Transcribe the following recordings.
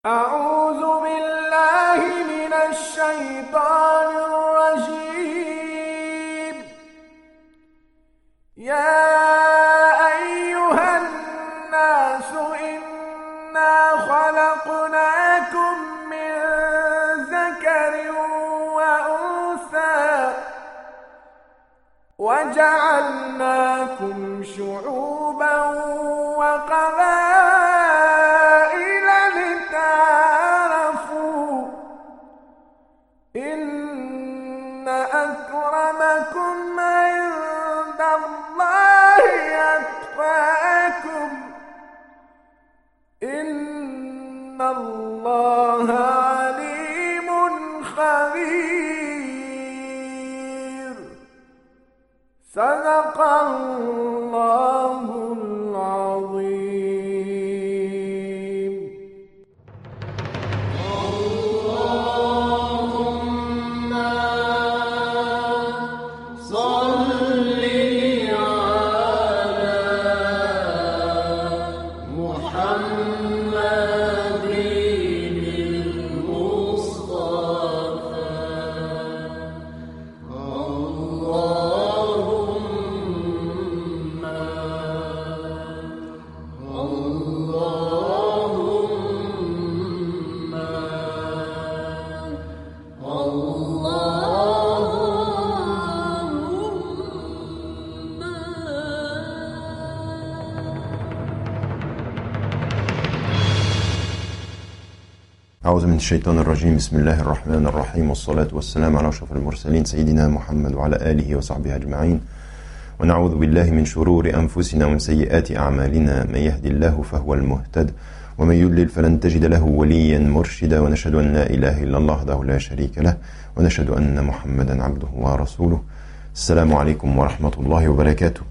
أعوذ بالله من الشيطان الرجيم. يا أيها الناس إنا خلقناكم من ذكر وأنثى وجعلناكم شعوبا وقبائل لتعارفوا إن أكرمكم عند الله أتقاكم إن الله عليم خبير. صدق الله العظيم. اللهم صل على محمد المصطفى. أعوذ من الشيطان الرجيم. بسم الله الرحمن الرحيم، والصلاة والسلام على أشرف المرسلين سيدنا محمد وعلى آله وصحبه أجمعين، ونعوذ بالله من شرور أنفسنا ومن سيئات أعمالنا، من يهدي الله فهو المهتد ومن يضلل فلن تجد له وليا مرشدا، ونشهد أن لا إله إلا الله وحده لا شريك له، ونشهد أن محمدا عبده ورسوله. السلام عليكم ورحمة الله وبركاته.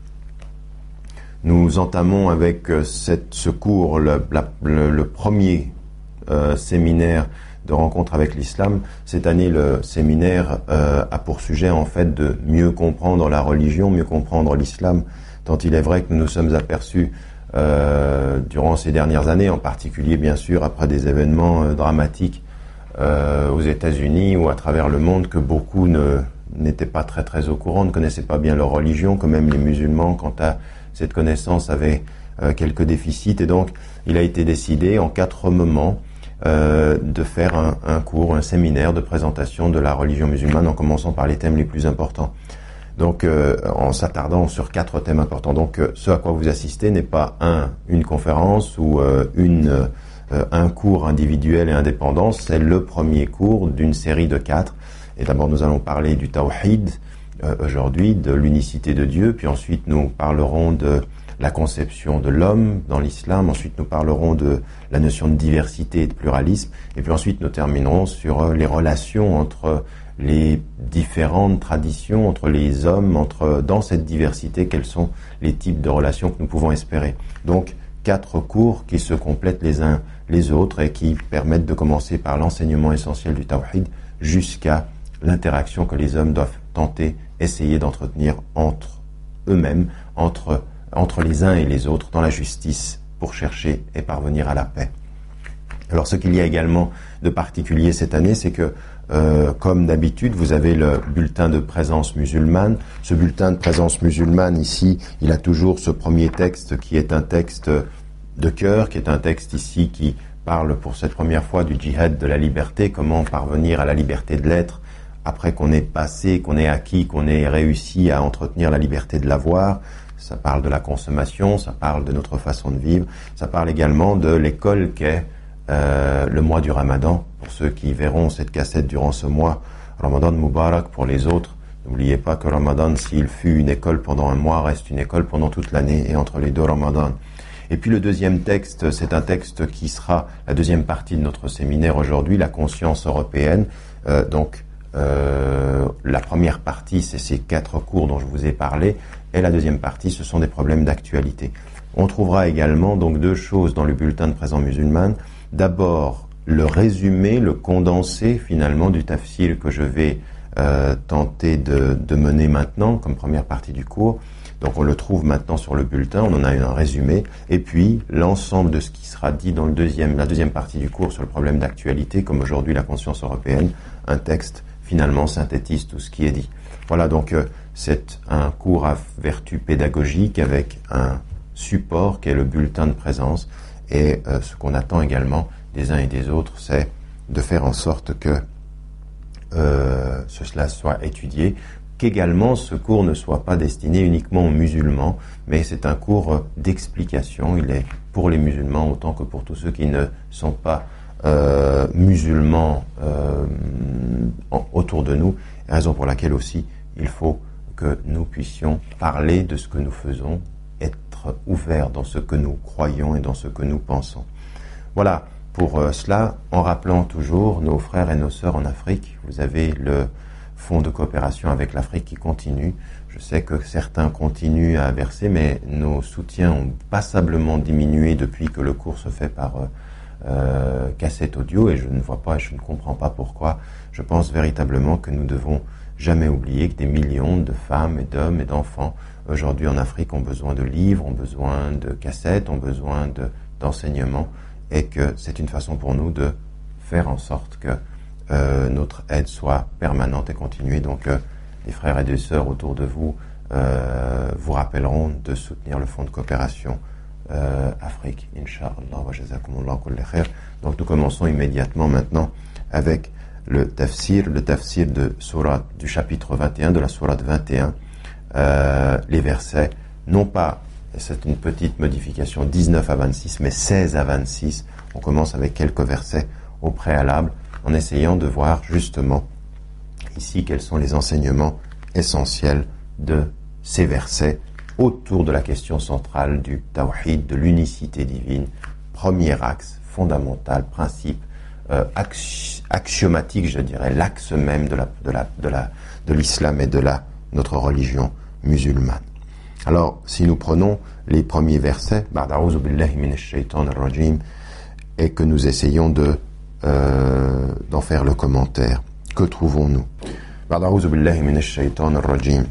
Nous entamons avec ce cours le premier séminaire de rencontre avec l'islam. Cette année, le séminaire a pour sujet en fait de mieux comprendre la religion, mieux comprendre l'islam, tant il est vrai que nous nous sommes aperçus durant ces dernières années, en particulier bien sûr après des événements dramatiques aux États-Unis ou à travers le monde, que beaucoup n'étaient pas très au courant, ne connaissaient pas bien leur religion, que même les musulmans, quant à cette connaissance, avaient quelques déficits. Et donc, il a été décidé en 4 moments de faire un cours, un séminaire de présentation de la religion musulmane, en commençant par les thèmes les plus importants. Donc, en s'attardant sur 4 thèmes importants. Donc, ce à quoi vous assistez n'est pas une conférence ou un cours individuel et indépendant. C'est le premier cours d'une série de 4. Et d'abord, nous allons parler du tawhid aujourd'hui, de l'unicité de Dieu. Puis ensuite, nous parlerons de la conception de l'homme dans l'islam. Ensuite, nous parlerons de la notion de diversité et de pluralisme. Et puis ensuite, nous terminerons sur les relations entre les différentes traditions, entre les hommes, dans cette diversité, quels sont les types de relations que nous pouvons espérer. Donc, 4 cours qui se complètent les uns les autres et qui permettent de commencer par l'enseignement essentiel du tawhid jusqu'à l'interaction que les hommes doivent essayer d'entretenir entre eux-mêmes, entre les uns et les autres, dans la justice, pour chercher et parvenir à la paix. Alors, ce qu'il y a également de particulier cette année, c'est que, comme d'habitude, vous avez le bulletin de présence musulmane. Ce bulletin de présence musulmane, ici, il a toujours ce premier texte qui est un texte de cœur, qui est un texte ici qui parle pour cette première fois du djihad de la liberté, comment parvenir à la liberté de l'être, après qu'on ait passé, qu'on ait acquis, qu'on ait réussi à entretenir la liberté de l'avoir. Ça parle de la consommation, ça parle de notre façon de vivre, ça parle également de l'école qu'est le mois du Ramadan. Pour ceux qui verront cette cassette durant ce mois, Ramadan Mubarak pour les autres. N'oubliez pas que Ramadan, s'il fut une école pendant un mois, reste une école pendant toute l'année et entre les 2 Ramadan. Et puis le deuxième texte, c'est un texte qui sera la deuxième partie de notre séminaire aujourd'hui, la conscience européenne. La première partie, c'est ces 4 cours dont je vous ai parlé, et la deuxième partie, ce sont des problèmes d'actualité. On trouvera également donc 2 choses dans le bulletin de présence musulmane. D'abord, le résumé, le condensé finalement du tafsir que je vais tenter de mener maintenant comme première partie du cours. Donc on le trouve maintenant sur le bulletin, on en a eu un résumé, et puis l'ensemble de ce qui sera dit dans la deuxième partie du cours sur le problème d'actualité, comme aujourd'hui la conscience européenne, un texte finalement synthétise tout ce qui est dit. Voilà, donc c'est un cours à vertu pédagogique avec un support qui est le bulletin de présence, et ce qu'on attend également des uns et des autres, c'est de faire en sorte que cela soit étudié, qu'également ce cours ne soit pas destiné uniquement aux musulmans, mais c'est un cours d'explication. Il est pour les musulmans autant que pour tous ceux qui ne sont pas musulmans autour de nous, raison pour laquelle aussi il faut que nous puissions parler de ce que nous faisons, être ouverts dans ce que nous croyons et dans ce que nous pensons. Voilà, pour cela, en rappelant toujours nos frères et nos sœurs en Afrique, vous avez le fonds de coopération avec l'Afrique qui continue. Je sais que certains continuent à verser, mais nos soutiens ont passablement diminué depuis que le cours se fait par cassette audio, et je ne vois pas et je ne comprends pas pourquoi. Je pense véritablement que nous devons jamais oublier que des millions de femmes et d'hommes et d'enfants aujourd'hui en Afrique ont besoin de livres, ont besoin de cassettes, ont besoin d'enseignements, et que c'est une façon pour nous de faire en sorte que notre aide soit permanente et continue. Donc des frères et des sœurs autour de vous vous rappelleront de soutenir le fonds de coopération Afrique, Inch'Allah wa jazakumullah kulli khair. Donc nous commençons immédiatement maintenant avec le tafsir de sourate du chapitre 21, de la sourate 21, les versets, non pas, et c'est une petite modification, 19 à 26, mais 16 à 26. On commence avec quelques versets au préalable, en essayant de voir justement ici quels sont les enseignements essentiels de ces versets autour de la question centrale du tawhid, de l'unicité divine, premier axe, fondamental, principe, axiomatique, je dirais, l'axe même de l'islam et de notre religion musulmane. Alors, si nous prenons les premiers versets, Ba'da'ouzou billahi minash shaitanir rajim, et que nous essayons d'en faire le commentaire, que trouvons-nous? Ba'da'ouzou billahi minash shaitanir rajim.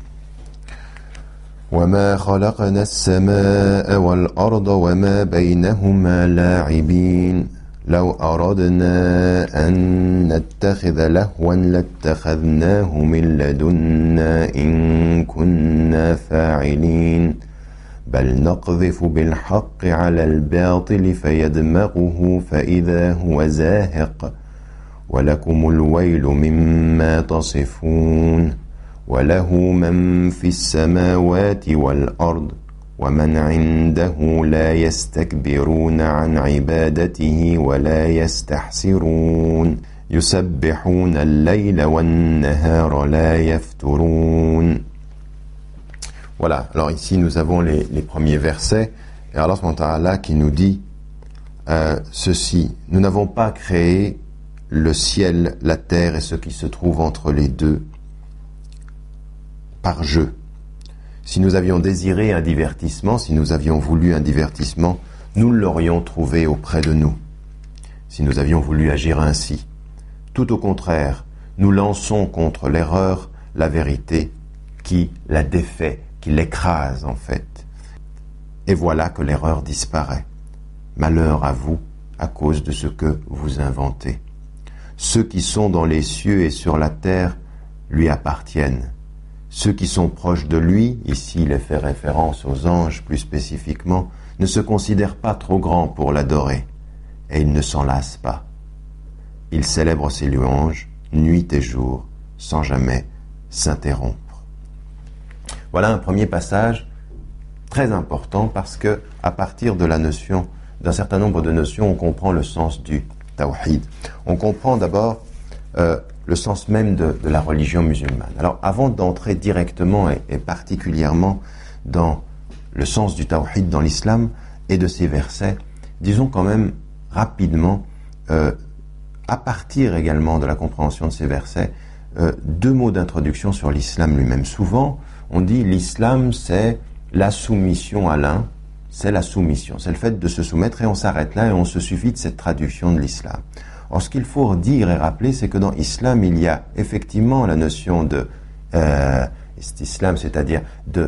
وَمَا خَلَقْنَا السَّمَاءَ وَالْأَرْضَ وَمَا بَيْنَهُمَا لَاعِبِينَ لَوْ أَرَدْنَا أَن نَّتَّخِذَ لَهْوًا لَاتَّخَذْنَاهُ مِن لَّدُنَّا إِن كُنَّا فَاعِلِينَ بَلْ نَقْذِفُ بِالْحَقِّ عَلَى الْبَاطِلِ فَيَدْمَغُهُ فَإِذَا هُوَ زَاهِقٌ وَلَكُمُ الْوَيْلُ مِمَّا تَصِفُونَ وَلَهُ مَن فِي السَّمَاوَاتِ وَالْأَرْضِ وَمَنْ عِندَهُ لَا يَسْتَكْبِرُونَ عَنْ عِبَادَتِهِ وَلَا يَسْتَحْسِرُونَ يُسَبِّحُونَ اللَّيْلَ وَالنَّهَارَ لَا يَفْتُرُونَ. Voilà, alors ici nous avons les premiers versets, et Allah subhanahu wa ta'ala qui nous dit ceci: nous n'avons pas créé le ciel, la terre et ce qui se trouve entre les deux par jeu. Si nous avions désiré un divertissement, si nous avions voulu un divertissement, nous l'aurions trouvé auprès de nous. Si nous avions voulu agir ainsi. Tout au contraire, nous lançons contre l'erreur la vérité qui la défait, qui l'écrase en fait. Et voilà que l'erreur disparaît. Malheur à vous à cause de ce que vous inventez. Ceux qui sont dans les cieux et sur la terre lui appartiennent. Ceux qui sont proches de lui, ici il est fait référence aux anges plus spécifiquement, ne se considèrent pas trop grands pour l'adorer, et ils ne s'en lassent pas. Ils célèbrent ses louanges, nuit et jour, sans jamais s'interrompre. Voilà un premier passage très important parce que, à partir de la notion, d'un certain nombre de notions, on comprend le sens du tawhid. On comprend d'abord le sens même de la religion musulmane. Alors, avant d'entrer directement et particulièrement dans le sens du tawhid dans l'islam et de ces versets, disons quand même rapidement, à partir également de la compréhension de ces versets, deux mots d'introduction sur l'islam lui-même. Souvent, on dit l'islam, c'est la soumission à l'un, c'est la soumission, c'est le fait de se soumettre, et on s'arrête là et on se suffit de cette traduction de l'islam. Or, ce qu'il faut dire et rappeler, c'est que dans l'islam, il y a effectivement la notion de islam, c'est-à-dire de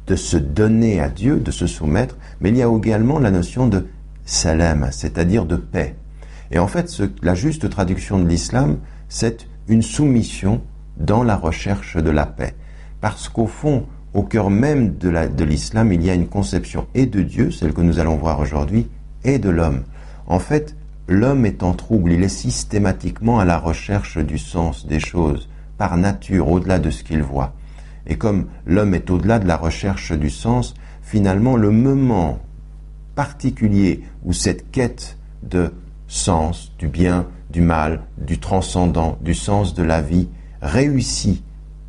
de se donner à Dieu, de se soumettre, mais il y a également la notion de salam, c'est-à-dire de paix. Et en fait, la juste traduction de l'islam, c'est une soumission dans la recherche de la paix. Parce qu'au fond, au cœur même de l'islam, il y a une conception et de Dieu, celle que nous allons voir aujourd'hui, et de l'homme. En fait, l'homme est en trouble, il est systématiquement à la recherche du sens des choses, par nature, au-delà de ce qu'il voit. Et comme l'homme est au-delà de la recherche du sens, finalement, le moment particulier où cette quête de sens, du bien, du mal, du transcendant, du sens de la vie, réussit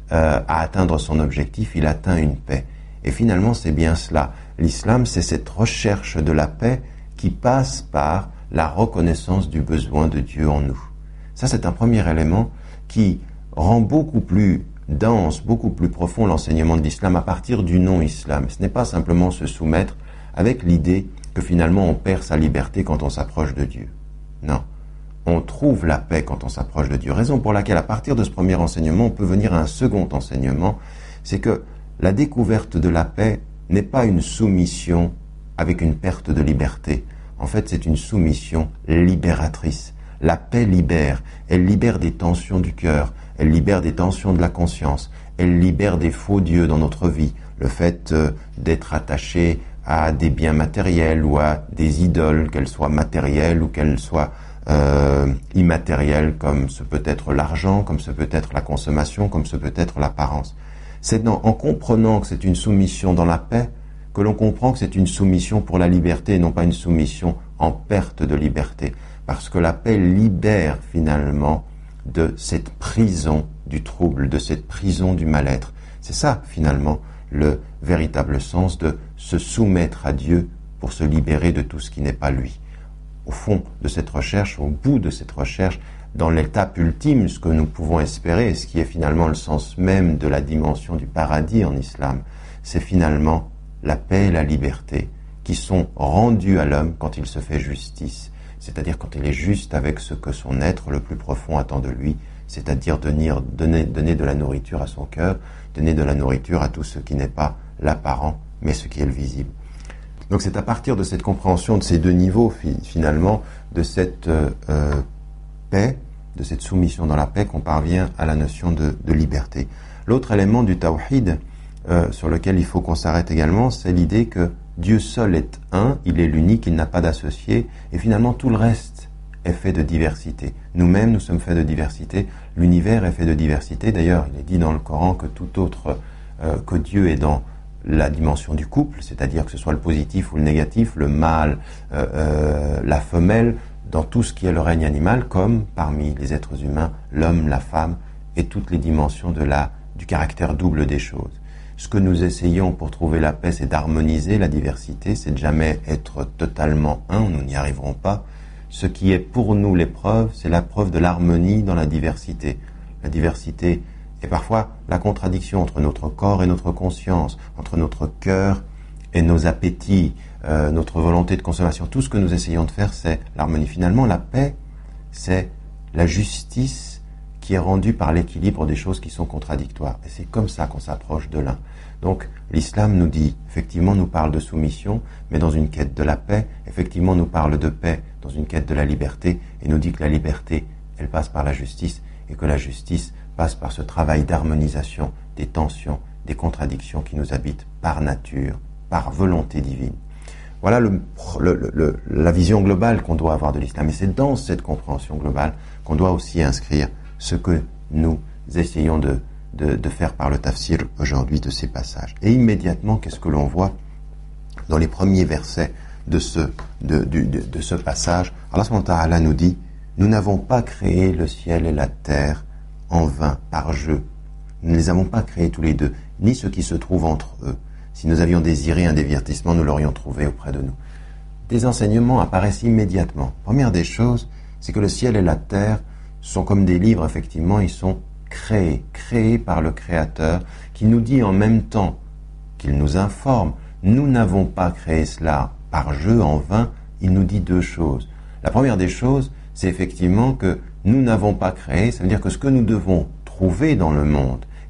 à atteindre son objectif, il atteint une paix. Et finalement, c'est bien cela. L'islam, c'est cette recherche de la paix qui passe par la reconnaissance du besoin de Dieu en nous. Ça, c'est un premier élément qui rend beaucoup plus dense, beaucoup plus profond l'enseignement de l'islam à partir du non-islam. Ce n'est pas simplement se soumettre avec l'idée que finalement on perd sa liberté quand on s'approche de Dieu. Non. On trouve la paix quand on s'approche de Dieu. Raison pour laquelle, à partir de ce premier enseignement, on peut venir à un second enseignement, c'est que la découverte de la paix n'est pas une soumission avec une perte de liberté. En fait, c'est une soumission libératrice. La paix libère. Elle libère des tensions du cœur. Elle libère des tensions de la conscience. Elle libère des faux dieux dans notre vie. Le fait d'être attaché à des biens matériels ou à des idoles, qu'elles soient matérielles ou qu'elles soient immatérielles, comme ce peut être l'argent, comme ce peut être la consommation, comme ce peut être l'apparence. C'est en comprenant que c'est une soumission dans la paix que l'on comprend que c'est une soumission pour la liberté et non pas une soumission en perte de liberté. Parce que la paix libère finalement de cette prison du trouble, de cette prison du mal-être. C'est ça finalement le véritable sens de se soumettre à Dieu pour se libérer de tout ce qui n'est pas lui. Au fond de cette recherche, au bout de cette recherche, dans l'étape ultime, ce que nous pouvons espérer, ce qui est finalement le sens même de la dimension du paradis en islam, c'est finalement la paix et la liberté qui sont rendues à l'homme quand il se fait justice, c'est-à-dire quand il est juste avec ce que son être le plus profond attend de lui, c'est-à-dire donner de la nourriture à son cœur, donner de la nourriture à tout ce qui n'est pas l'apparent, mais ce qui est le visible. Donc c'est à partir de cette compréhension de ces deux niveaux, finalement, de cette paix, de cette soumission dans la paix, qu'on parvient à la notion de liberté. L'autre élément du tawhid, sur lequel il faut qu'on s'arrête également, c'est l'idée que Dieu seul est un, il est l'unique, il n'a pas d'associé, et finalement tout le reste est fait de diversité. Nous-mêmes, nous sommes faits de diversité, l'univers est fait de diversité. D'ailleurs, il est dit dans le Coran que tout autre que Dieu est dans la dimension du couple, c'est-à-dire que ce soit le positif ou le négatif, le mâle, la femelle, dans tout ce qui est le règne animal, comme parmi les êtres humains, l'homme, la femme, et toutes les dimensions du caractère double des choses. Ce que nous essayons pour trouver la paix, c'est d'harmoniser la diversité, c'est de jamais être totalement un, nous n'y arriverons pas. Ce qui est pour nous l'épreuve, c'est la preuve de l'harmonie dans la diversité. La diversité est parfois la contradiction entre notre corps et notre conscience, entre notre cœur et nos appétits, notre volonté de consommation. Tout ce que nous essayons de faire, c'est l'harmonie. Finalement, la paix, c'est la justice qui est rendue par l'équilibre des choses qui sont contradictoires. Et c'est comme ça qu'on s'approche de l'un. Donc, l'islam nous dit, effectivement, nous parle de soumission, mais dans une quête de la paix. Effectivement, nous parle de paix dans une quête de la liberté, et nous dit que la liberté, elle passe par la justice, et que la justice passe par ce travail d'harmonisation des tensions, des contradictions qui nous habitent par nature, par volonté divine. Voilà la vision globale qu'on doit avoir de l'islam. Et c'est dans cette compréhension globale qu'on doit aussi inscrire ce que nous essayons de faire par le tafsir aujourd'hui de ces passages. Et immédiatement, qu'est-ce que l'on voit dans les premiers versets de ce passage? Allah subhanahu wa ta'ala nous dit: nous n'avons pas créé le ciel et la terre en vain, par jeu. Nous ne les avons pas créés tous les deux, ni ce qui se trouve entre eux. Si nous avions désiré un divertissement, nous l'aurions trouvé auprès de nous. Des enseignements apparaissent immédiatement. Première des choses, c'est que le ciel et la terre sont comme des livres, effectivement, ils sont créés par le Créateur, qui nous dit en même temps qu'il nous informe. Nous n'avons pas créé cela par jeu, en vain. Il nous dit deux choses. La première des choses, c'est effectivement que nous n'avons pas créé, ça veut dire que ce que nous devons trouver dans le monde,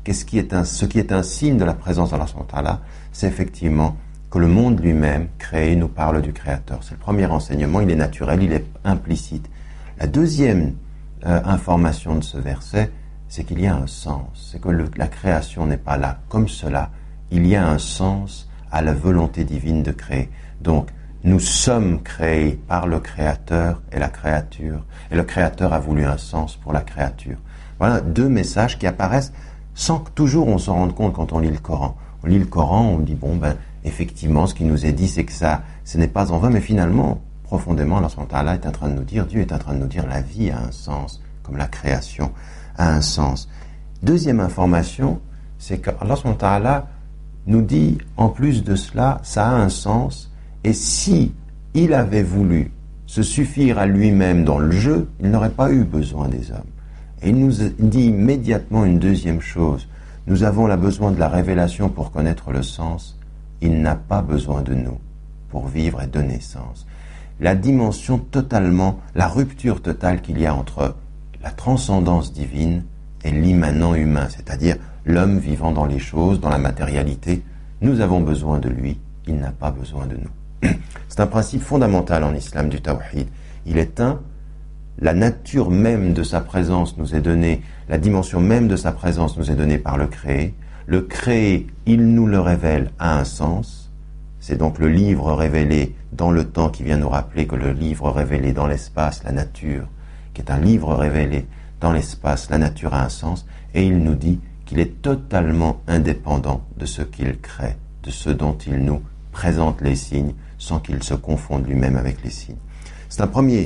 ce qui est un signe de la présence d'Allah subhanahu wa ta'ala, c'est effectivement que le monde lui-même, créé, nous parle du Créateur. C'est le premier enseignement, il est naturel, il est implicite. La deuxième information de ce verset, c'est qu'il y a un sens. C'est que la création n'est pas là comme cela. Il y a un sens à la volonté divine de créer. Donc, nous sommes créés par le Créateur et la créature. Et le Créateur a voulu un sens pour la créature. Voilà deux messages qui apparaissent sans que toujours on s'en rende compte quand on lit le Coran. On lit le Coran, on dit, effectivement, ce qui nous est dit, c'est que ce n'est pas en vain, mais finalement, profondément, Allah subhanahu wa ta'ala est en train de nous dire, Dieu est en train de nous dire, la vie a un sens, comme la création a un sens. Deuxième information, c'est que Allah subhanahu wa ta'ala nous dit, en plus de cela, ça a un sens, et si il avait voulu se suffire à lui-même dans le jeu, il n'aurait pas eu besoin des hommes. Et il nous dit immédiatement une deuxième chose, nous avons besoin de la révélation pour connaître le sens, il n'a pas besoin de nous pour vivre et donner sens. La dimension totalement, la rupture totale qu'il y a entre la transcendance divine et l'immanent humain, c'est-à-dire l'homme vivant dans les choses, dans la matérialité, nous avons besoin de lui, il n'a pas besoin de nous. C'est un principe fondamental en islam du tawhid. Il est la nature même de sa présence nous est donnée, la dimension même de sa présence nous est donnée par le créé. Le créé, il nous le révèle à un sens. C'est donc le livre révélé dans le temps qui vient nous rappeler que le livre révélé dans l'espace, la nature, qui est un livre révélé dans l'espace, la nature a un sens. Et il nous dit qu'il est totalement indépendant de ce qu'il crée, de ce dont il nous présente les signes, sans qu'il se confonde lui-même avec les signes. C'est un premier,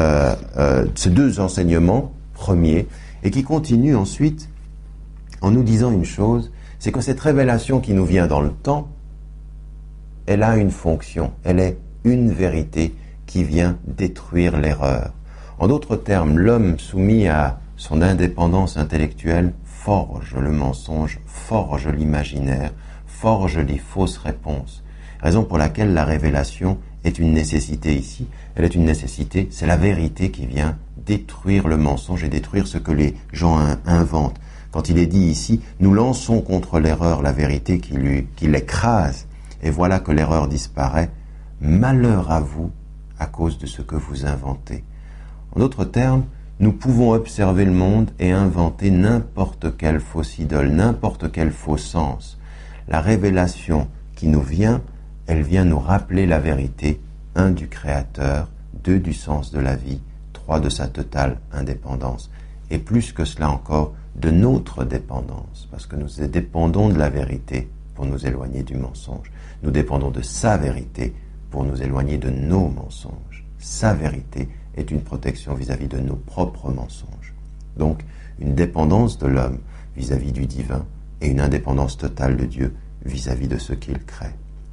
ces deux enseignements premiers, et qui continuent ensuite en nous disant une chose, c'est que cette révélation qui nous vient dans le temps, elle a une fonction, elle est une vérité qui vient détruire l'erreur. En d'autres termes, l'homme soumis à son indépendance intellectuelle forge le mensonge, forge l'imaginaire, forge les fausses réponses. Raison pour laquelle la révélation est une nécessité ici. Elle est une nécessité, c'est la vérité qui vient détruire le mensonge et détruire ce que les gens inventent. Quand il est dit ici, nous lançons contre l'erreur la vérité qui l'écrase, et voilà que l'erreur disparaît. Malheur à vous à cause de ce que vous inventez. En d'autres termes, nous pouvons observer le monde et inventer n'importe quelle fausse idole, n'importe quel faux sens. La révélation qui nous vient, elle vient nous rappeler la vérité, 1 du Créateur, 2 du sens de la vie, 3 de sa totale indépendance, et plus que cela encore, de notre dépendance, parce que nous dépendons de la vérité pour nous éloigner du mensonge. Nous dépendons de sa vérité pour nous éloigner de nos mensonges. Sa vérité est une protection vis-à-vis de nos propres mensonges. Donc, une dépendance de l'homme vis-à-vis du divin et une indépendance totale de Dieu vis-à-vis de ce qu'il crée.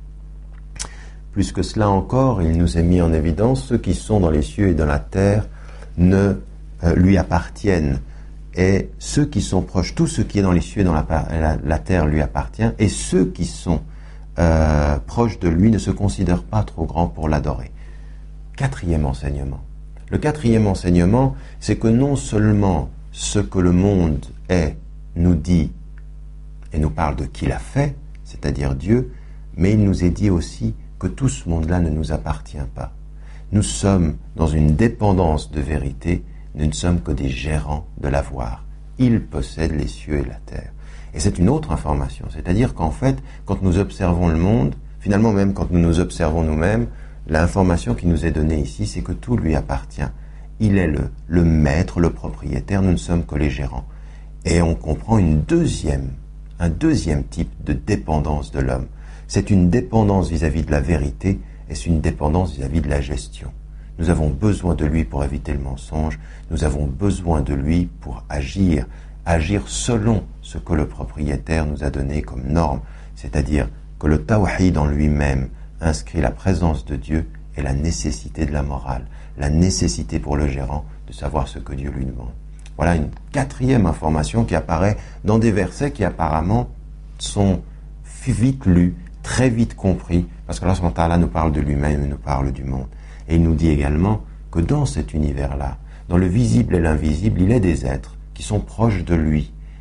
Plus que cela encore, il nous est mis en évidence, ceux qui sont dans les cieux et dans la terre ne lui appartiennent. Et ceux qui sont proches, tout ce qui est dans les cieux et dans la terre lui appartient, et ceux qui sont proches de lui ne se considèrent pas trop grands pour l'adorer. Quatrième enseignement. Le quatrième enseignement, c'est que non seulement ce que le monde est nous dit et nous parle de qui l'a fait, c'est-à-dire Dieu, mais il nous est dit aussi que tout ce monde-là ne nous appartient pas. Nous sommes dans une dépendance de vérité, nous ne sommes que des gérants de l'avoir. Il possède les cieux et la terre. Et c'est une autre information, c'est-à-dire qu'en fait, quand nous observons le monde, finalement même quand nous nous observons nous-mêmes, l'information qui nous est donnée ici, c'est que tout lui appartient. Il est le maître, le propriétaire, nous ne sommes que les gérants. Et on comprend un deuxième type de dépendance de l'homme. C'est une dépendance vis-à-vis de la vérité et c'est une dépendance vis-à-vis de la gestion. Nous avons besoin de lui pour éviter le mensonge, nous avons besoin de lui pour agir selon ce que le propriétaire nous a donné comme norme, c'est-à-dire que le tawhid en lui-même inscrit la présence de Dieu et la nécessité de la morale, la nécessité pour le gérant de savoir ce que Dieu lui demande. Voilà une quatrième information qui apparaît dans des versets qui apparemment sont vite lus, très vite compris, parce que Allah subhanahu wa ta'ala nous parle de lui-même et nous parle du monde. Et il nous dit également que dans cet univers-là, dans le visible et l'invisible, il est des êtres qui sont proches de lui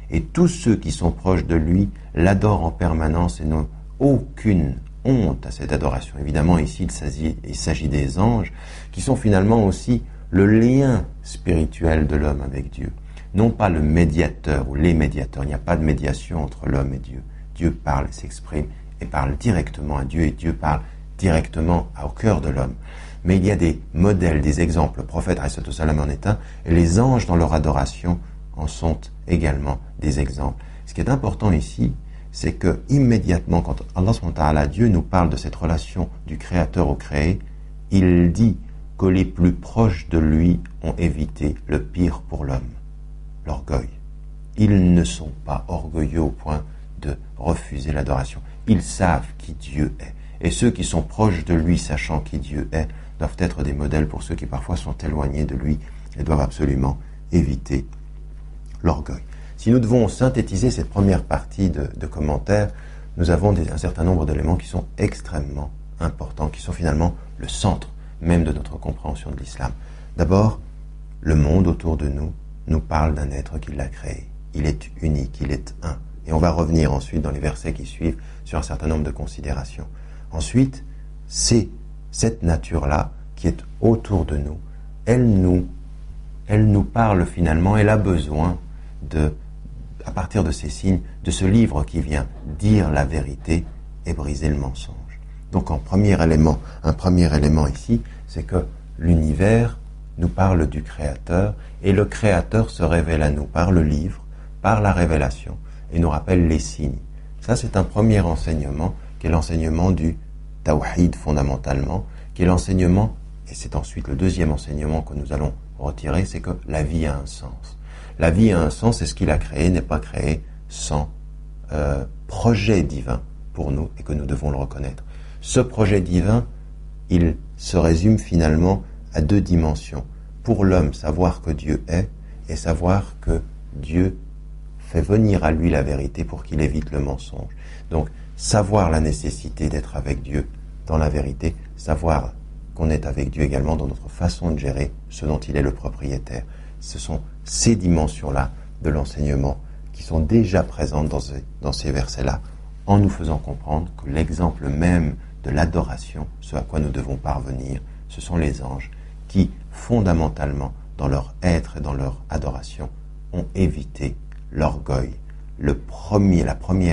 Et tous ceux qui sont proches de lui l'adorent en permanence et n'ont aucune honte à cette adoration. Évidemment, ici, il s'agit des anges, qui sont finalement aussi le lien spirituel de l'homme avec Dieu. Non pas le médiateur ou les médiateurs. Il n'y a pas de médiation entre l'homme et Dieu. Dieu parle et s'exprime et parle directement à Dieu, et Dieu parle directement au cœur de l'homme. Mais il y a des modèles, des exemples. Le prophète alayhi salam en est un, et les anges dans leur adoration en sont également des exemples. Ce qui est important ici, c'est que immédiatement, quand Allah subhanahu wa ta'ala, Dieu nous parle de cette relation du créateur au créé, il dit que les plus proches de lui ont évité le pire pour l'homme, l'orgueil. Ils ne sont pas orgueilleux au point de refuser l'adoration. Ils savent qui Dieu est. Et ceux qui sont proches de lui, sachant qui Dieu est, doivent être des modèles pour ceux qui parfois sont éloignés de lui et doivent absolument éviter l'orgueil. Si nous devons synthétiser cette première partie de commentaires, nous avons un certain nombre d'éléments qui sont extrêmement importants, qui sont finalement le centre même de notre compréhension de l'islam. D'abord, le monde autour de nous parle d'un être qui l'a créé. Il est unique, il est un. Et on va revenir ensuite dans les versets qui suivent sur un certain nombre de considérations. Ensuite, c'est cette nature-là qui est autour de nous. Elle nous parle finalement, elle a besoin à partir de ces signes, de ce livre qui vient dire la vérité et briser le mensonge. Donc un premier élément ici, c'est que l'univers nous parle du Créateur, et le Créateur se révèle à nous par le livre, par la révélation, et nous rappelle les signes. Ça, c'est un premier enseignement, qui est l'enseignement du tawhid fondamentalement, qui est l'enseignement, et c'est ensuite le deuxième enseignement que nous allons retirer, c'est que la vie a un sens. La vie a un sens, et ce qu'il a créé n'est pas créé sans projet divin pour nous, et que nous devons le reconnaître. Ce projet divin, il se résume finalement à deux dimensions. Pour l'homme, savoir que Dieu est, et savoir que Dieu fait venir à lui la vérité pour qu'il évite le mensonge. Donc, savoir la nécessité d'être avec Dieu dans la vérité, savoir qu'on est avec Dieu également dans notre façon de gérer ce dont il est le propriétaire. Ce sont ces dimensions-là de l'enseignement qui sont déjà présentes dans ces versets-là, en nous faisant comprendre que l'exemple même de l'adoration, ce à quoi nous devons parvenir, ce sont les anges qui, fondamentalement, dans leur être et dans leur adoration, ont évité l'orgueil. Le premier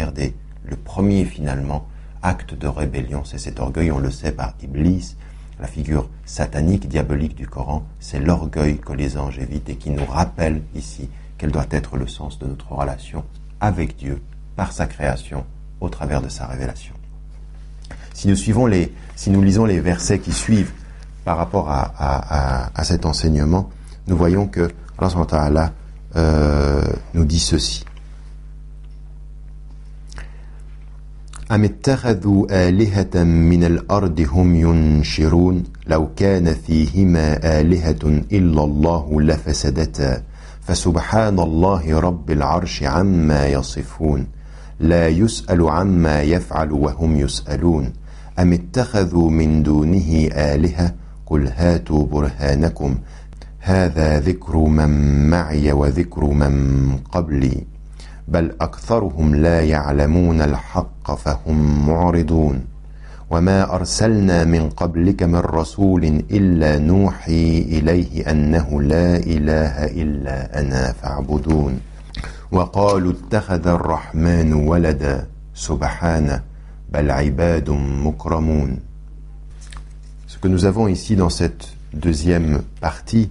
finalement acte de rébellion, c'est cet orgueil, on le sait par Iblis, la figure satanique, diabolique du Coran, c'est l'orgueil que les anges évitent et qui nous rappelle ici quel doit être le sens de notre relation avec Dieu, par sa création, au travers de sa révélation. Si nous lisons les versets qui suivent par rapport à cet enseignement, nous voyons que Allah subhanahu wa ta'ala nous dit ceci. أم اتخذوا آلهة من الأرض هم ينشرون لو كان فيهما آلهة إلا الله لفسدتا فسبحان الله رب العرش عما يصفون لا يسأل عما يفعل وهم يسألون أم اتخذوا من دونه آلهة قل هاتوا برهانكم هذا ذكر من معي وذكر من قبلي بل أكثرهم لا يعلمون الحق فهم معرضون وما أرسلنا من قبلك من رسول إلا نوحي إليه أنه لا إله إلا أنا فاعبدون وقالوا اتخذ الرحمن ولدا سبحانه بل عباد مكرمون. Ce que nous avons ici dans cette deuxième partie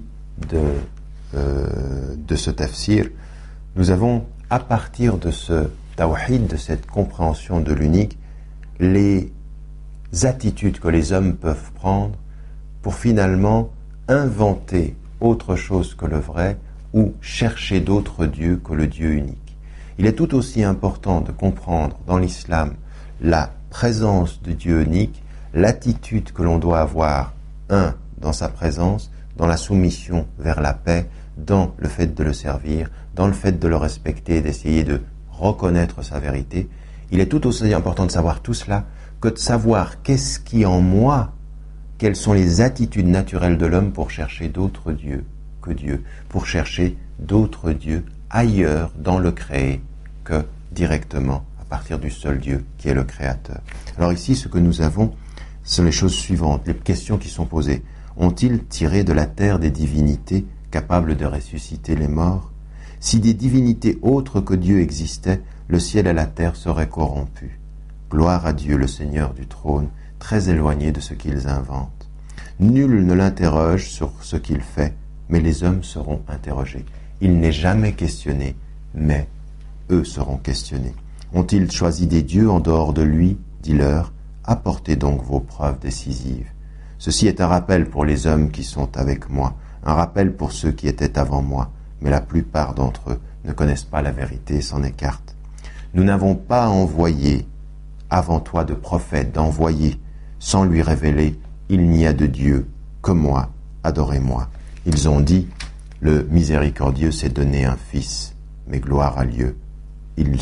de ce tafsir, nous avons à partir de ce tawhid, de cette compréhension de l'unique, les attitudes que les hommes peuvent prendre pour finalement inventer autre chose que le vrai ou chercher d'autres dieux que le Dieu unique. Il est tout aussi important de comprendre dans l'islam la présence de Dieu unique, l'attitude que l'on doit avoir, dans sa présence, dans la soumission vers la paix, dans le fait de le servir, dans le fait de le respecter et d'essayer de reconnaître sa vérité. Il est tout aussi important de savoir tout cela que de savoir qu'est-ce qui en moi, quelles sont les attitudes naturelles de l'homme pour chercher d'autres dieux que Dieu, pour chercher d'autres dieux ailleurs dans le créé que directement à partir du seul Dieu qui est le Créateur. Alors ici, ce que nous avons, sont les choses suivantes, les questions qui sont posées. Ont-ils tiré de la terre des divinités capables de ressusciter les morts? Si des divinités autres que Dieu existaient, le ciel et la terre seraient corrompus. Gloire à Dieu, le Seigneur du trône, très éloigné de ce qu'ils inventent. Nul ne l'interroge sur ce qu'il fait, mais les hommes seront interrogés. Il n'est jamais questionné, mais eux seront questionnés. Ont-ils choisi des dieux en dehors de lui? Dis-leur, apportez donc vos preuves décisives. Ceci est un rappel pour les hommes qui sont avec moi, un rappel pour ceux qui étaient avant moi, mais la plupart d'entre eux ne connaissent pas la vérité et s'en écartent. Nous n'avons pas envoyé avant toi de prophète, d'envoyé, sans lui révéler, il n'y a de Dieu que moi, adorez-moi. Ils ont dit, le miséricordieux s'est donné un fils, mais gloire à Dieu, ils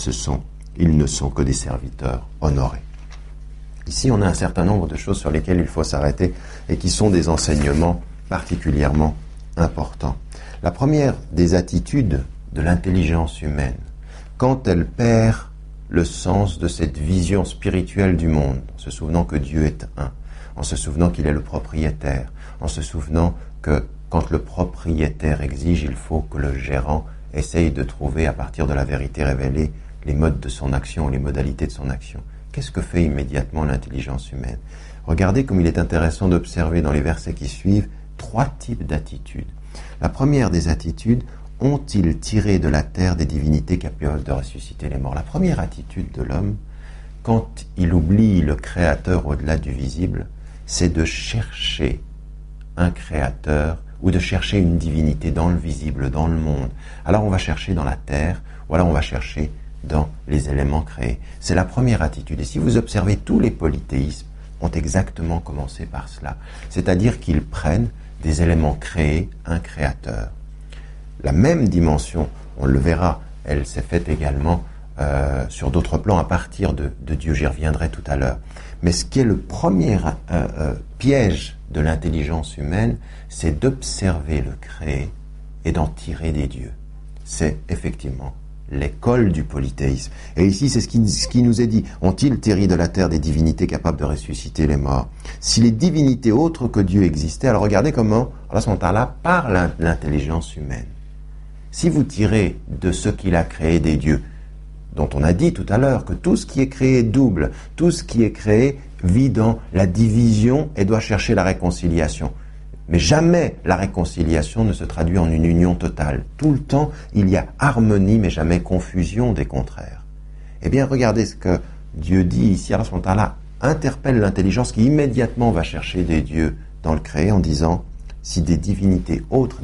ne sont que des serviteurs honorés. Ici, on a un certain nombre de choses sur lesquelles il faut s'arrêter et qui sont des enseignements particulièrement importants. La première des attitudes de l'intelligence humaine, quand elle perd le sens de cette vision spirituelle du monde, en se souvenant que Dieu est un, en se souvenant qu'il est le propriétaire, en se souvenant que quand le propriétaire exige, il faut que le gérant essaye de trouver à partir de la vérité révélée les modes de son action, les modalités de son action. Qu'est-ce que fait immédiatement l'intelligence humaine? Regardez comme il est intéressant d'observer dans les versets qui suivent 3 types d'attitudes. La première des attitudes, ont-ils tiré de la terre des divinités capables de ressusciter les morts? La première attitude de l'homme, quand il oublie le Créateur au-delà du visible, c'est de chercher un Créateur ou de chercher une divinité dans le visible, dans le monde. Alors on va chercher dans la terre, ou alors on va chercher dans les éléments créés. C'est la première attitude. Et si vous observez, tous les polythéismes ont exactement commencé par cela. C'est-à-dire qu'ils prennent des éléments créés, un créateur. La même dimension, on le verra, elle s'est faite également sur d'autres plans à partir de Dieu. J'y reviendrai tout à l'heure. Mais ce qui est le premier piège de l'intelligence humaine, c'est d'observer le créé et d'en tirer des dieux. C'est effectivement l'école du polythéisme. Et ici, c'est ce qui nous est dit. Ont-ils tiré de la terre des divinités capables de ressusciter les morts? Si les divinités autres que Dieu existaient, alors regardez comment, à ce moment-là, parle l'intelligence humaine. Si vous tirez de ce qu'il a créé des dieux, dont on a dit tout à l'heure que tout ce qui est créé est double, tout ce qui est créé vit dans la division et doit chercher la réconciliation. Mais jamais la réconciliation ne se traduit en une union totale. Tout le temps, il y a harmonie, mais jamais confusion des contraires. Eh bien, regardez ce que Dieu dit ici, Allah subhanahu wa ta'ala interpelle l'intelligence qui immédiatement va chercher des dieux dans le créé en disant, si des divinités autres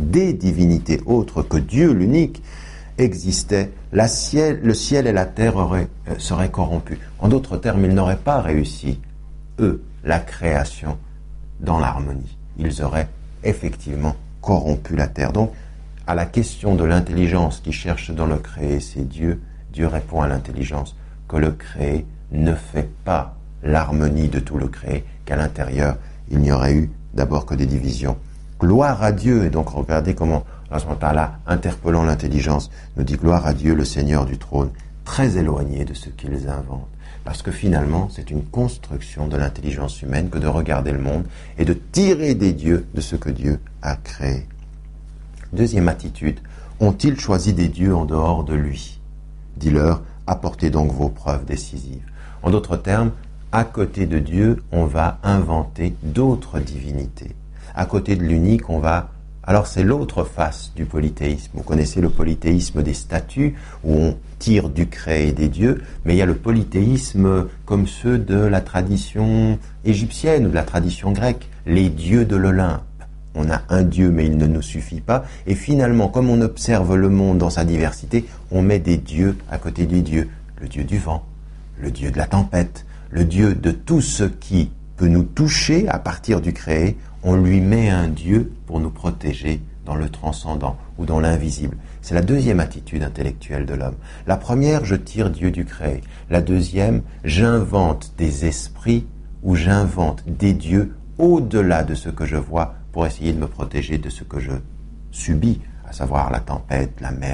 que Dieu l'unique existaient, le ciel et la terre seraient corrompus. En d'autres termes, ils n'auraient pas réussi, eux, la création dans l'harmonie. Ils auraient effectivement corrompu la terre. Donc, à la question de l'intelligence qui cherche dans le créé, c'est Dieu. Dieu répond à l'intelligence que le créé ne fait pas l'harmonie de tout le créé, qu'à l'intérieur, il n'y aurait eu d'abord que des divisions. Gloire à Dieu. Et donc, regardez comment Allah, interpellant l'intelligence, nous dit gloire à Dieu, le Seigneur du trône, très éloigné de ce qu'ils inventent. Parce que finalement, c'est une construction de l'intelligence humaine que de regarder le monde et de tirer des dieux de ce que Dieu a créé. Deuxième attitude, ont-ils choisi des dieux en dehors de lui? Dis-leur, apportez donc vos preuves décisives. En d'autres termes, à côté de Dieu, on va inventer d'autres divinités. À côté de l'unique, on va... Alors c'est l'autre face du polythéisme. Vous connaissez le polythéisme des statues, où on tire du créé des dieux, mais il y a le polythéisme comme ceux de la tradition égyptienne ou de la tradition grecque, les dieux de l'Olympe. On a un dieu, mais il ne nous suffit pas. Et finalement, comme on observe le monde dans sa diversité, on met des dieux à côté des dieux. Le dieu du vent, le dieu de la tempête, le dieu de tout ce qui peut nous toucher à partir du créé. On lui met un Dieu pour nous protéger dans le transcendant ou dans l'invisible. C'est la deuxième attitude intellectuelle de l'homme. La première, je tire Dieu du créé. La deuxième, j'invente des esprits ou j'invente des dieux au-delà de ce que je vois pour essayer de me protéger de ce que je subis, à savoir la tempête, la mer,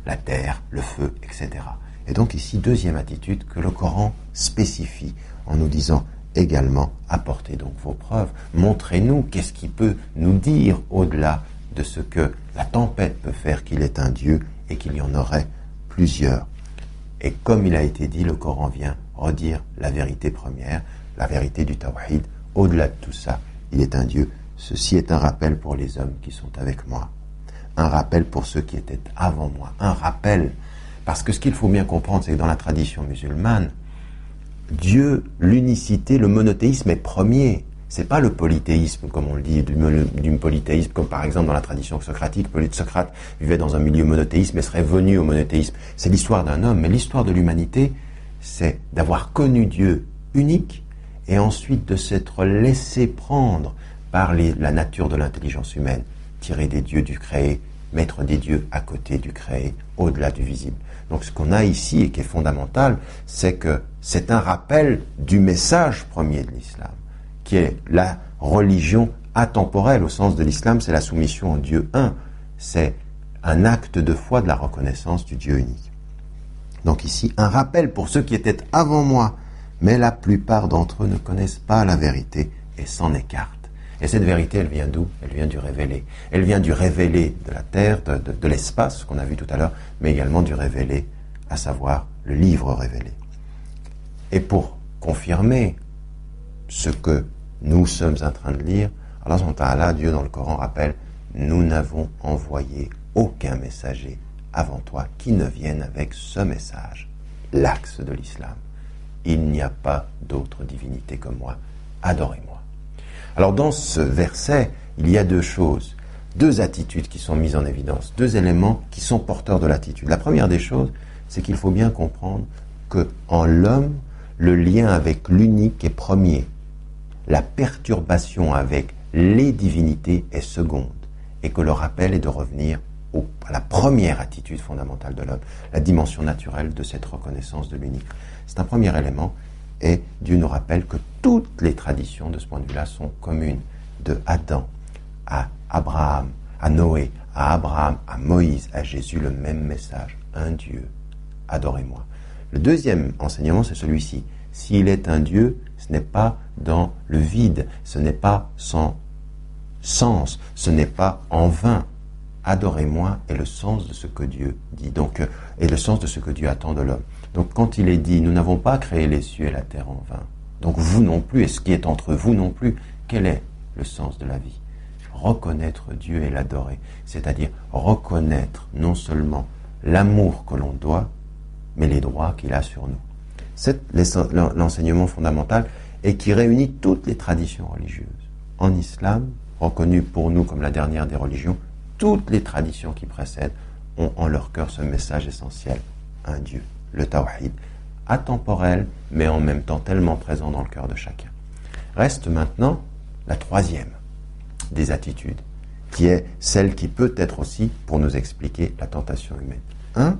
la terre, le feu, etc. Et donc ici, deuxième attitude que le Coran spécifie en nous disant également, apportez donc vos preuves, montrez-nous qu'est-ce qui peut nous dire au-delà de ce que la tempête peut faire qu'il est un Dieu et qu'il y en aurait plusieurs. Et comme il a été dit, le Coran vient redire la vérité première, la vérité du tawhid. Au-delà de tout ça, il est un Dieu. Ceci est un rappel pour les hommes qui sont avec moi. Un rappel pour ceux qui étaient avant moi. Un rappel. Parce que ce qu'il faut bien comprendre, c'est que dans la tradition musulmane, Dieu, l'unicité, le monothéisme est premier. C'est pas le polythéisme, comme on le dit, du polythéisme, comme par exemple dans la tradition socratique. Socrate vivait dans un milieu monothéisme et serait venu au monothéisme. C'est l'histoire d'un homme, mais l'histoire de l'humanité, c'est d'avoir connu Dieu unique et ensuite de s'être laissé prendre par la nature de l'intelligence humaine, tirer des dieux du créé, mettre des dieux à côté du créé, au-delà du visible. Donc ce qu'on a ici et qui est fondamental, c'est que c'est un rappel du message premier de l'islam, qui est la religion atemporelle. Au sens de l'islam, c'est la soumission au Dieu un. C'est un acte de foi de la reconnaissance du Dieu unique. Donc ici, un rappel pour ceux qui étaient avant moi, mais la plupart d'entre eux ne connaissent pas la vérité et s'en écartent. Et cette vérité, elle vient d'où? Elle vient du révélé. Elle vient du révélé de la terre, de l'espace, ce qu'on a vu tout à l'heure, mais également du révélé, à savoir le livre révélé. Et pour confirmer ce que nous sommes en train de lire, Allah subhanahu wa ta'ala, Dieu dans le Coran rappelle, nous n'avons envoyé aucun messager avant toi qui ne vienne avec ce message, l'axe de l'islam. Il n'y a pas d'autre divinité comme moi, adorez-moi. Alors dans ce verset, il y a deux choses, deux attitudes qui sont mises en évidence, deux éléments qui sont porteurs de l'attitude. La première des choses, c'est qu'il faut bien comprendre que en l'homme, le lien avec l'unique est premier. La perturbation avec les divinités est seconde. Et que le rappel est de revenir à la première attitude fondamentale de l'homme, la dimension naturelle de cette reconnaissance de l'unique. C'est un premier élément. Et Dieu nous rappelle que toutes les traditions de ce point de vue-là sont communes, de Adam à Abraham, à Noé, à Abraham, à Moïse, à Jésus, le même message, un Dieu, adorez-moi. Le deuxième enseignement, c'est celui-ci. S'il est un Dieu, ce n'est pas dans le vide, ce n'est pas sans sens, ce n'est pas en vain. Adorez-moi est le sens de ce que Dieu dit, donc, et le sens de ce que Dieu attend de l'homme. Donc quand il est dit, nous n'avons pas créé les cieux et la terre en vain, donc vous non plus, et ce qui est entre vous non plus, quel est le sens de la vie? Reconnaître Dieu et l'adorer, c'est-à-dire reconnaître non seulement l'amour que l'on doit, mais les droits qu'il a sur nous. C'est l'enseignement fondamental et qui réunit toutes les traditions religieuses. En islam, reconnu pour nous comme la dernière des religions, toutes les traditions qui précèdent ont en leur cœur ce message essentiel, un Dieu, le tawhid, atemporel, mais en même temps tellement présent dans le cœur de chacun. Reste maintenant la troisième des attitudes, qui est celle qui peut être aussi pour nous expliquer la tentation humaine. 1.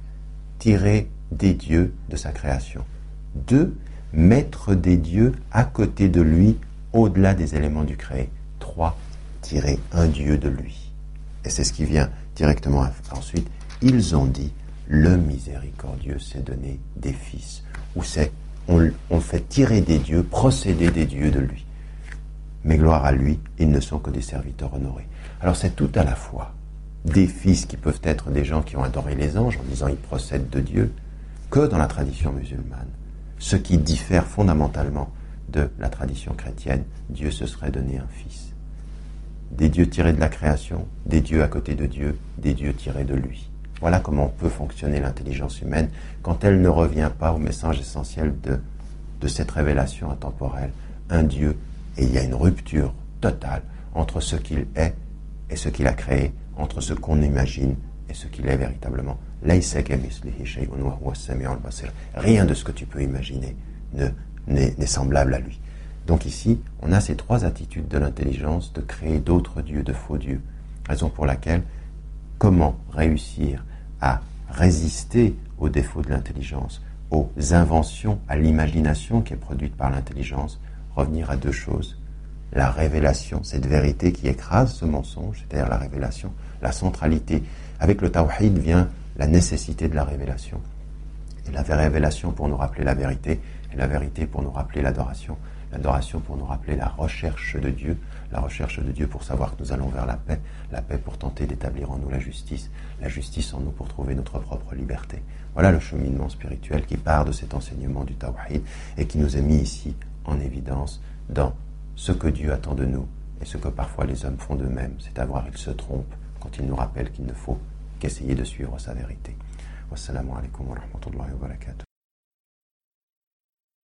Tirer des dieux de sa création. 2. Mettre des dieux à côté de lui, au-delà des éléments du créé. 3. Tirer un Dieu de lui. Et c'est ce qui vient directement ensuite. Ils ont dit, le miséricordieux s'est donné des fils. Ou c'est, on fait tirer des dieux, procéder des dieux de lui. Mais gloire à lui, ils ne sont que des serviteurs honorés. Alors c'est tout à la fois des fils qui peuvent être des gens qui ont adoré les anges en disant ils procèdent de Dieu, que dans la tradition musulmane. Ce qui diffère fondamentalement de la tradition chrétienne, Dieu se serait donné un fils. Des dieux tirés de la création, des dieux à côté de Dieu, des dieux tirés de lui. Voilà comment peut fonctionner l'intelligence humaine quand elle ne revient pas au message essentiel de cette révélation intemporelle. Un Dieu, et il y a une rupture totale entre ce qu'il est et ce qu'il a créé, entre ce qu'on imagine et ce qu'il est véritablement. Rien de ce que tu peux imaginer n'est semblable à lui. Donc ici, on a ces trois attitudes de l'intelligence de créer d'autres dieux, de faux dieux. Raison pour laquelle, comment réussir à résister aux défauts de l'intelligence, aux inventions, à l'imagination qui est produite par l'intelligence, revenir à deux choses. La révélation, cette vérité qui écrase ce mensonge, c'est-à-dire la révélation, la centralité. Avec le tawhid vient la nécessité de la révélation. Et la révélation pour nous rappeler la vérité, et la vérité pour nous rappeler l'adoration. L'adoration pour nous rappeler la recherche de Dieu pour savoir que nous allons vers la paix pour tenter d'établir en nous la justice en nous pour trouver notre propre liberté. Voilà le cheminement spirituel qui part de cet enseignement du Tawhid et qui nous est mis ici en évidence dans ce que Dieu attend de nous et ce que parfois les hommes font d'eux-mêmes, c'est à voir, ils se trompent quand ils nous rappellent qu'il ne faut qu'essayer de suivre sa vérité. Wassalamu alaikum wa rahmatullahi wa barakatuh.